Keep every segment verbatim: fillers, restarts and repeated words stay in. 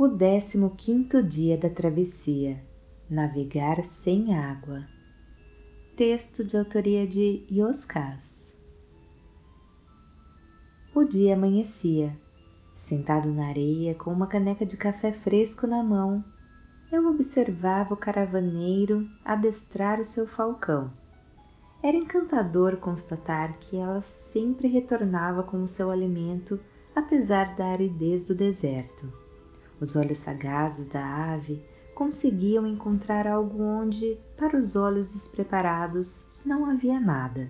O décimo quinto dia da travessia. Navegar sem água. Texto de autoria de Yoskaz. O dia amanhecia. Sentado na areia com uma caneca de café fresco na mão, eu observava o caravaneiro adestrar o seu falcão. Era encantador constatar que ela sempre retornava com o seu alimento, apesar da aridez do deserto. Os olhos sagazes da ave conseguiam encontrar algo onde, para os olhos despreparados, não havia nada.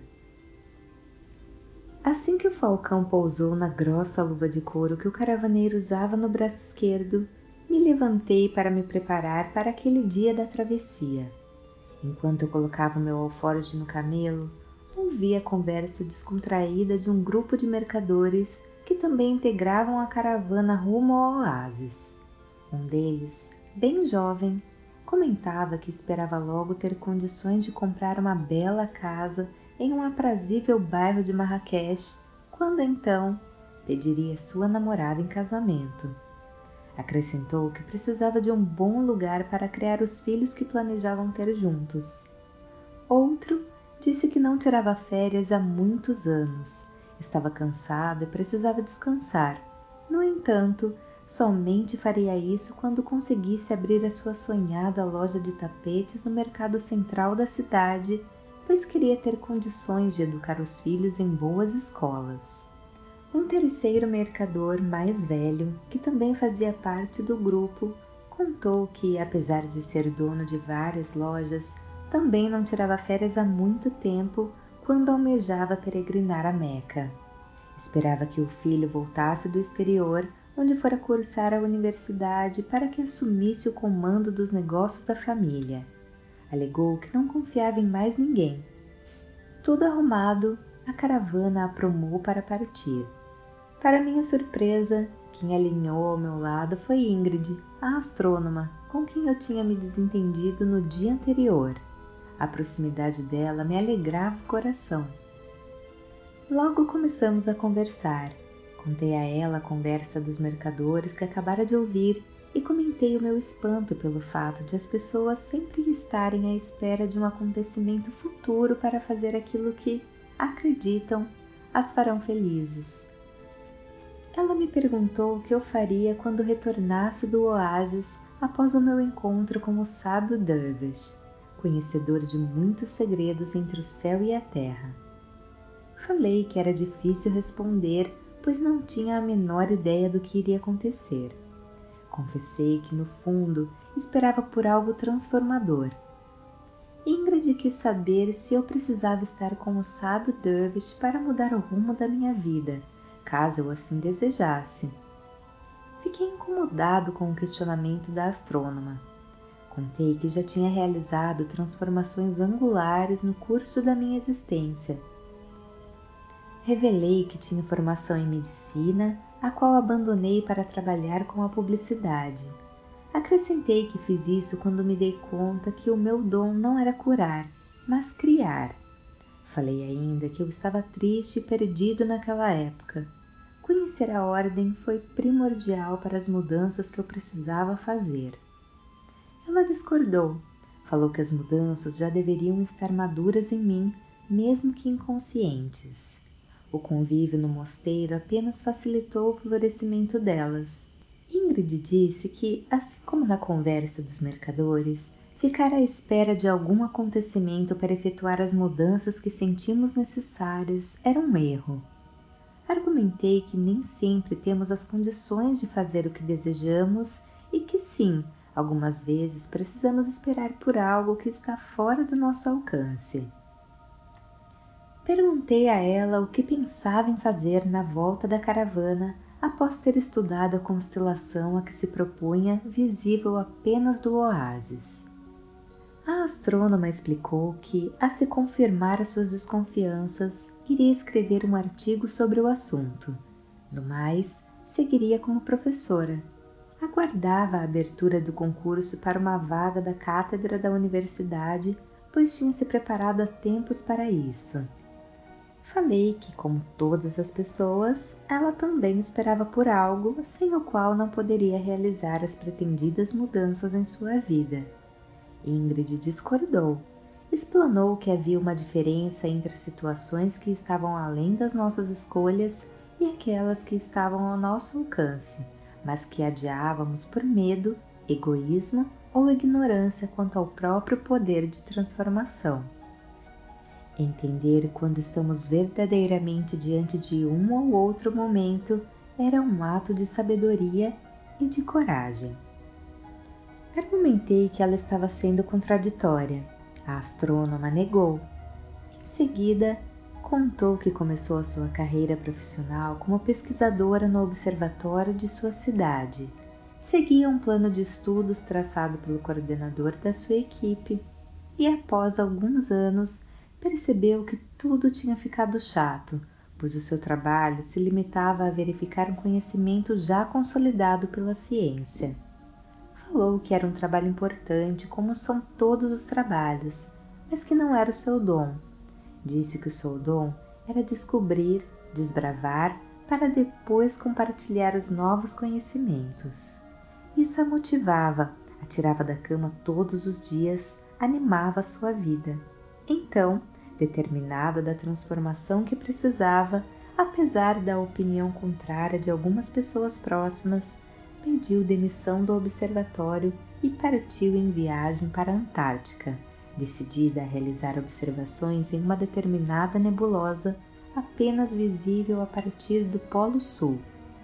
Assim que o falcão pousou na grossa luva de couro que o caravaneiro usava no braço esquerdo, me levantei para me preparar para aquele dia da travessia. Enquanto eu colocava o meu alforje no camelo, ouvi a conversa descontraída de um grupo de mercadores que também integravam a caravana rumo ao oásis. Um deles, bem jovem, comentava que esperava logo ter condições de comprar uma bela casa em um aprazível bairro de Marrakech, quando então pediria sua namorada em casamento. Acrescentou que precisava de um bom lugar para criar os filhos que planejavam ter juntos. Outro disse que não tirava férias há muitos anos, estava cansado e precisava descansar. No entanto, somente faria isso quando conseguisse abrir a sua sonhada loja de tapetes no mercado central da cidade, pois queria ter condições de educar os filhos em boas escolas. Um terceiro mercador mais velho, que também fazia parte do grupo, contou que, apesar de ser dono de várias lojas, também não tirava férias há muito tempo quando almejava peregrinar a Meca. Esperava que o filho voltasse do exterior, onde fora cursar a universidade, para que assumisse o comando dos negócios da família. Alegou que não confiava em mais ninguém. Tudo arrumado, a caravana aprumou para partir. Para minha surpresa, quem alinhou ao meu lado foi Ingrid, a astrônoma, com quem eu tinha me desentendido no dia anterior. A proximidade dela me alegrava o coração. Logo começamos a conversar. Contei a ela a conversa dos mercadores que acabara de ouvir e comentei o meu espanto pelo fato de as pessoas sempre estarem à espera de um acontecimento futuro para fazer aquilo que, acreditam, as farão felizes. Ela me perguntou o que eu faria quando retornasse do oásis após o meu encontro com o sábio Dervish, conhecedor de muitos segredos entre o céu e a terra. Falei que era difícil responder, pois não tinha a menor ideia do que iria acontecer. Confessei que, no fundo, esperava por algo transformador. Ingrid quis saber se eu precisava estar com o sábio Dervish para mudar o rumo da minha vida, caso eu assim desejasse. Fiquei incomodado com o questionamento da astrônoma. Contei que já tinha realizado transformações angulares no curso da minha existência. Revelei que tinha formação em medicina, a qual abandonei para trabalhar com a publicidade. Acrescentei que fiz isso quando me dei conta que o meu dom não era curar, mas criar. Falei ainda que eu estava triste e perdido naquela época. Conhecer a ordem foi primordial para as mudanças que eu precisava fazer. Ela discordou. Falou que as mudanças já deveriam estar maduras em mim, mesmo que inconscientes. O convívio no mosteiro apenas facilitou o florescimento delas. Ingrid disse que, assim como na conversa dos mercadores, ficar à espera de algum acontecimento para efetuar as mudanças que sentimos necessárias era um erro. Argumentei que nem sempre temos as condições de fazer o que desejamos e que sim, algumas vezes precisamos esperar por algo que está fora do nosso alcance. Perguntei a ela o que pensava em fazer na volta da caravana após ter estudado a constelação a que se propunha, visível apenas do oásis. A astrônoma explicou que, a se confirmar as suas desconfianças, iria escrever um artigo sobre o assunto. No mais, seguiria como professora. Aguardava a abertura do concurso para uma vaga da cátedra da universidade, pois tinha se preparado há tempos para isso. Falei que, como todas as pessoas, ela também esperava por algo sem o qual não poderia realizar as pretendidas mudanças em sua vida. Ingrid discordou. Explanou que havia uma diferença entre situações que estavam além das nossas escolhas e aquelas que estavam ao nosso alcance, mas que adiávamos por medo, egoísmo ou ignorância quanto ao próprio poder de transformação. Entender quando estamos verdadeiramente diante de um ou outro momento era um ato de sabedoria e de coragem. Argumentei que ela estava sendo contraditória. A astrônoma negou. Em seguida, contou que começou a sua carreira profissional como pesquisadora no observatório de sua cidade. Seguia um plano de estudos traçado pelo coordenador da sua equipe e, após alguns anos, percebeu que tudo tinha ficado chato, pois o seu trabalho se limitava a verificar um conhecimento já consolidado pela ciência. Falou que era um trabalho importante, como são todos os trabalhos, mas que não era o seu dom. Disse que o seu dom era descobrir, desbravar, para depois compartilhar os novos conhecimentos. Isso a motivava, a tirava da cama todos os dias, animava a sua vida. Então, determinada da transformação que precisava, apesar da opinião contrária de algumas pessoas próximas, pediu demissão do observatório e partiu em viagem para a Antártica, decidida a realizar observações em uma determinada nebulosa apenas visível a partir do Polo Sul.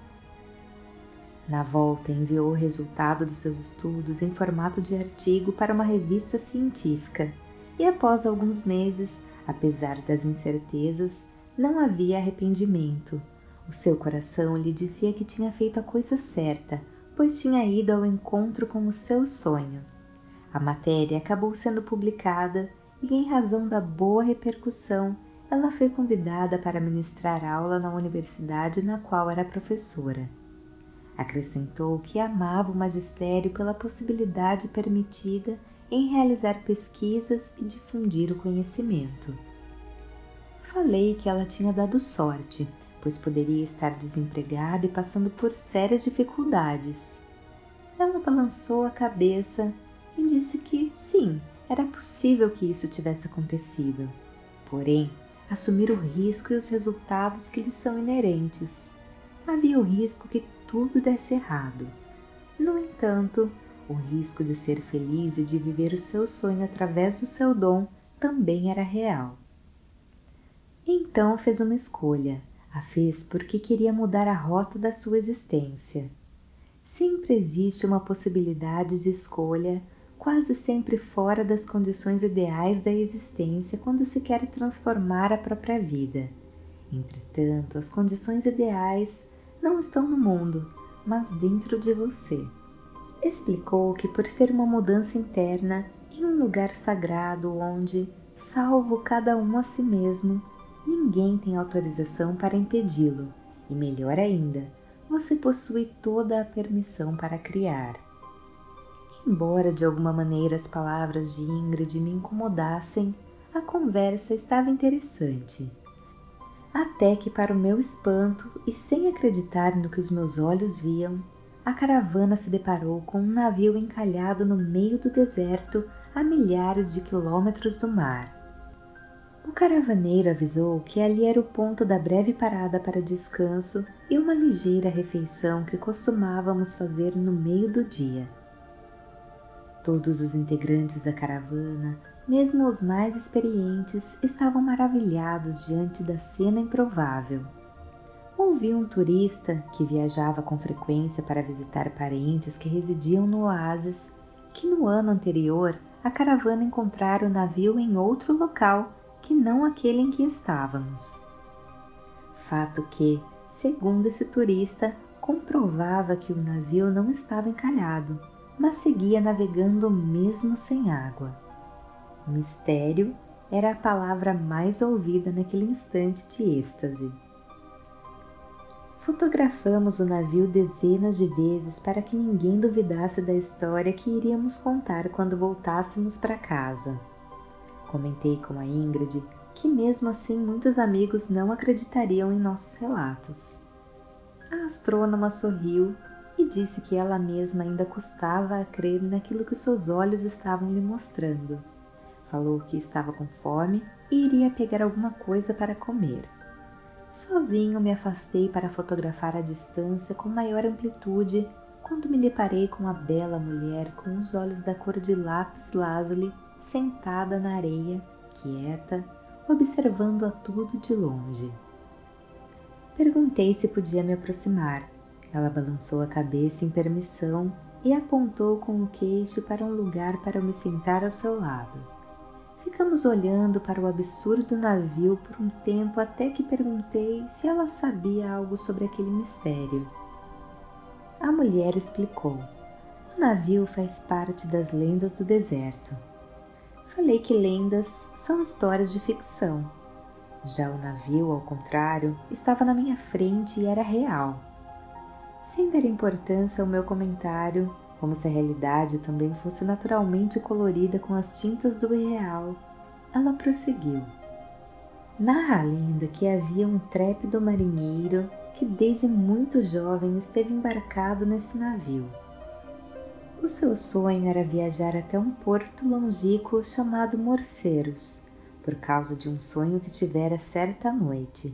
Na volta, enviou o resultado dos seus estudos em formato de artigo para uma revista científica e, após alguns meses, apesar das incertezas, não havia arrependimento. O seu coração lhe dizia que tinha feito a coisa certa, pois tinha ido ao encontro com o seu sonho. A matéria acabou sendo publicada e, em razão da boa repercussão, ela foi convidada para ministrar aula na universidade na qual era professora. Acrescentou que amava o magistério pela possibilidade permitida em realizar pesquisas e difundir o conhecimento. Falei que ela tinha dado sorte, pois poderia estar desempregada e passando por sérias dificuldades. Ela balançou a cabeça e disse que sim, era possível que isso tivesse acontecido. Porém, assumir o risco e os resultados que lhe são inerentes. Havia o risco que tudo desse errado. No entanto, o risco de ser feliz e de viver o seu sonho através do seu dom também era real. Então fez uma escolha. A fez porque queria mudar a rota da sua existência. Sempre existe uma possibilidade de escolha, quase sempre fora das condições ideais da existência quando se quer transformar a própria vida. Entretanto, as condições ideais não estão no mundo, mas dentro de você. Explicou que por ser uma mudança interna, em um lugar sagrado onde, salvo cada um a si mesmo, ninguém tem autorização para impedi-lo, e melhor ainda, você possui toda a permissão para criar. Embora de alguma maneira as palavras de Ingrid me incomodassem, a conversa estava interessante. Até que, para o meu espanto e sem acreditar no que os meus olhos viam, a caravana se deparou com um navio encalhado no meio do deserto a milhares de quilômetros do mar. O caravaneiro avisou que ali era o ponto da breve parada para descanso e uma ligeira refeição que costumávamos fazer no meio do dia. Todos os integrantes da caravana, mesmo os mais experientes, estavam maravilhados diante da cena improvável. Ouvi um turista que viajava com frequência para visitar parentes que residiam no oásis que no ano anterior a caravana encontrara o navio em outro local que não aquele em que estávamos. Fato que, segundo esse turista, comprovava que o navio não estava encalhado, mas seguia navegando mesmo sem água. Mistério era a palavra mais ouvida naquele instante de êxtase. Fotografamos o navio dezenas de vezes para que ninguém duvidasse da história que iríamos contar quando voltássemos para casa. Comentei com a Ingrid que mesmo assim muitos amigos não acreditariam em nossos relatos. A astrônoma sorriu e disse que ela mesma ainda custava a crer naquilo que seus olhos estavam lhe mostrando. Falou que estava com fome e iria pegar alguma coisa para comer. Sozinho me afastei para fotografar a distância com maior amplitude quando me deparei com a bela mulher com os olhos da cor de lápis lazuli sentada na areia, quieta, observando a tudo de longe. Perguntei se podia me aproximar. Ela balançou a cabeça em permissão e apontou com o queixo para um lugar para eu me sentar ao seu lado. Ficamos olhando para o absurdo navio por um tempo até que perguntei se ela sabia algo sobre aquele mistério. A mulher explicou. O navio faz parte das lendas do deserto. Falei que lendas são histórias de ficção. Já o navio, ao contrário, estava na minha frente e era real. Sem dar importância ao meu comentário, como se a realidade também fosse naturalmente colorida com as tintas do irreal, ela prosseguiu. Narra a lenda que havia um intrépido marinheiro que desde muito jovem esteve embarcado nesse navio. O seu sonho era viajar até um porto longínquo chamado Morceiros, por causa de um sonho que tivera certa noite.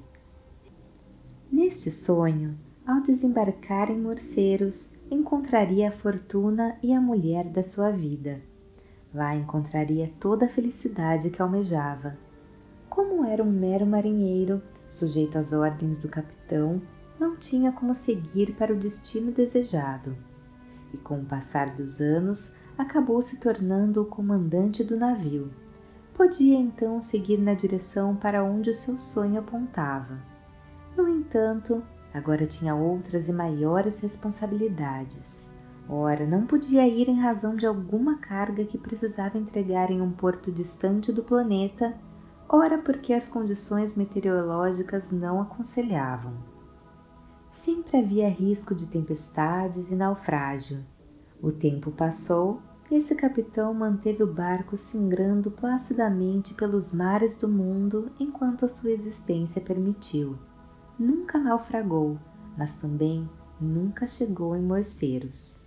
Neste sonho, ao desembarcar em Morceiros, encontraria a fortuna e a mulher da sua vida. Lá encontraria toda a felicidade que almejava. Como era um mero marinheiro, sujeito às ordens do capitão, não tinha como seguir para o destino desejado. E com o passar dos anos, acabou se tornando o comandante do navio. Podia então seguir na direção para onde o seu sonho apontava. No entanto, agora tinha outras e maiores responsabilidades. Ora, não podia ir em razão de alguma carga que precisava entregar em um porto distante do planeta, ora porque as condições meteorológicas não aconselhavam. Sempre havia risco de tempestades e naufrágio. O tempo passou e esse capitão manteve o barco singrando placidamente pelos mares do mundo enquanto a sua existência permitiu. Nunca naufragou, mas também nunca chegou em Morceiros.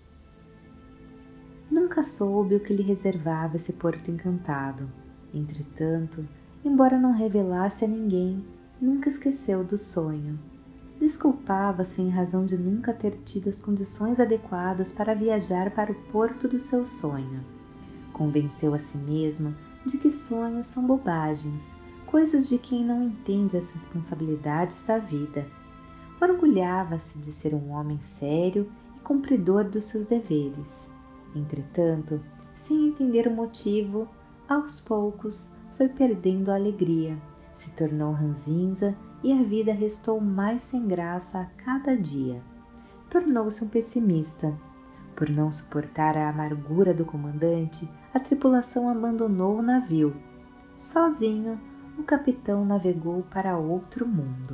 Nunca soube o que lhe reservava esse porto encantado. Entretanto, embora não revelasse a ninguém, nunca esqueceu do sonho. Desculpava-se em razão de nunca ter tido as condições adequadas para viajar para o porto do seu sonho. Convenceu a si mesmo de que sonhos são bobagens, coisas de quem não entende as responsabilidades da vida. Orgulhava-se de ser um homem sério e cumpridor dos seus deveres. Entretanto, sem entender o motivo, aos poucos foi perdendo a alegria, se tornou ranzinza e a vida restou mais sem graça a cada dia. Tornou-se um pessimista. Por não suportar a amargura do comandante, a tripulação abandonou o navio. Sozinho, o capitão navegou para outro mundo.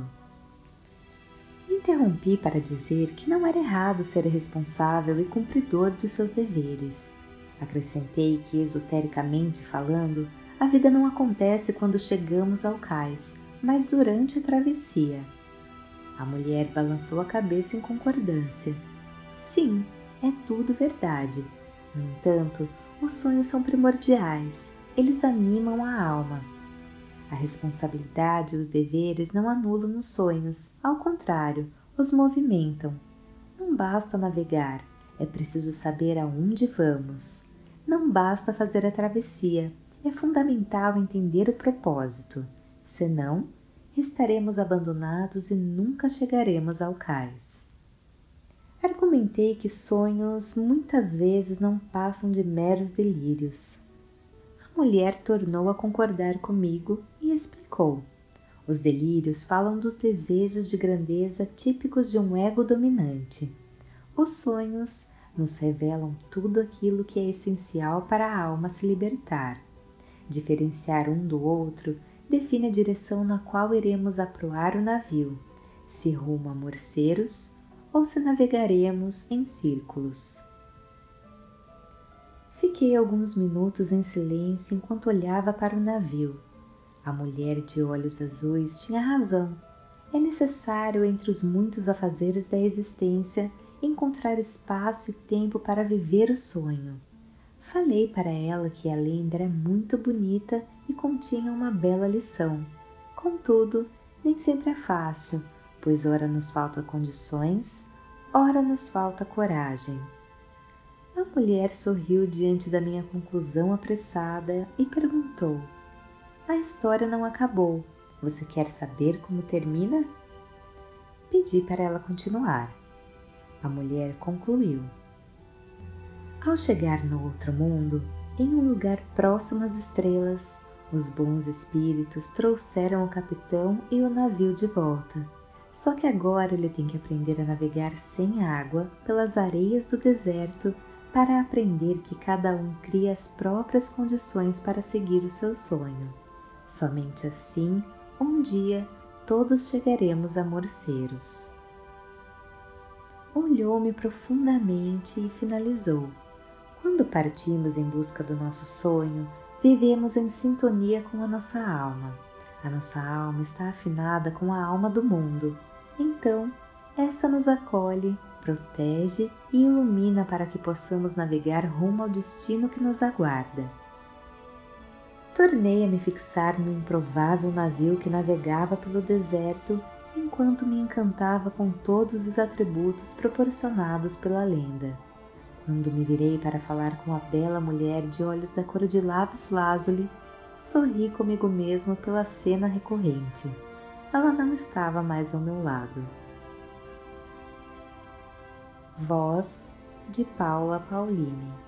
Interrompi para dizer que não era errado ser responsável e cumpridor dos seus deveres. Acrescentei que, esotericamente falando, a vida não acontece quando chegamos ao cais, mas durante a travessia. A mulher balançou a cabeça em concordância. Sim, é tudo verdade. No entanto, os sonhos são primordiais, eles animam a alma. A responsabilidade e os deveres não anulam os sonhos, ao contrário, os movimentam. Não basta navegar, é preciso saber aonde vamos. Não basta fazer a travessia, é fundamental entender o propósito. Senão, estaremos abandonados e nunca chegaremos ao cais. Argumentei que sonhos muitas vezes não passam de meros delírios. A mulher tornou a concordar comigo e explicou. Os delírios falam dos desejos de grandeza típicos de um ego dominante. Os sonhos nos revelam tudo aquilo que é essencial para a alma se libertar. Diferenciar um do outro define a direção na qual iremos aproar o navio, se rumo a Morceiros ou se navegaremos em círculos. Fiquei alguns minutos em silêncio enquanto olhava para o navio. A mulher de olhos azuis tinha razão. É necessário, entre os muitos afazeres da existência, encontrar espaço e tempo para viver o sonho. Falei para ela que a lenda era muito bonita e continha uma bela lição. Contudo, nem sempre é fácil, pois ora nos falta condições, ora nos falta coragem. A mulher sorriu diante da minha conclusão apressada e perguntou: a história não acabou. Você quer saber como termina? Pedi para ela continuar. A mulher concluiu: ao chegar no outro mundo, em um lugar próximo às estrelas, os bons espíritos trouxeram o capitão e o navio de volta. Só que agora ele tem que aprender a navegar sem água pelas areias do deserto para aprender que cada um cria as próprias condições para seguir o seu sonho. Somente assim, um dia, todos chegaremos a Morceiros. Olhou-me profundamente e finalizou: quando partimos em busca do nosso sonho, vivemos em sintonia com a nossa alma. A nossa alma está afinada com a alma do mundo. Então, essa nos acolhe, protege e ilumina para que possamos navegar rumo ao destino que nos aguarda. Tornei a me fixar no improvável navio que navegava pelo deserto, enquanto me encantava com todos os atributos proporcionados pela lenda. Quando me virei para falar com a bela mulher de olhos da cor de lápis lazuli, sorri comigo mesmo pela cena recorrente. Ela não estava mais ao meu lado. Voz de Paula Pauline.